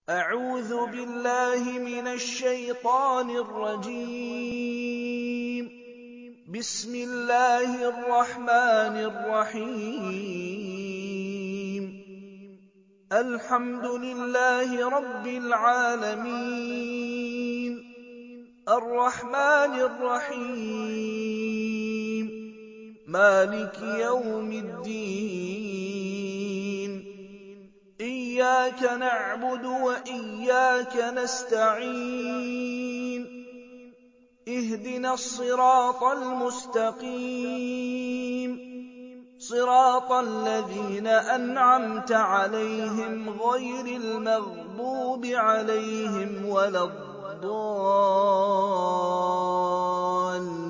أعوذ بالله من الشيطان الرجيم. بسم الله الرحمن الرحيم. الحمد لله رب العالمين، الرحمن الرحيم، مالك يوم الدين. إياك نعبد وإياك نستعين. اهدنا الصراط المستقيم، صراط الذين أنعمت عليهم غير المغضوب عليهم ولا الضالين.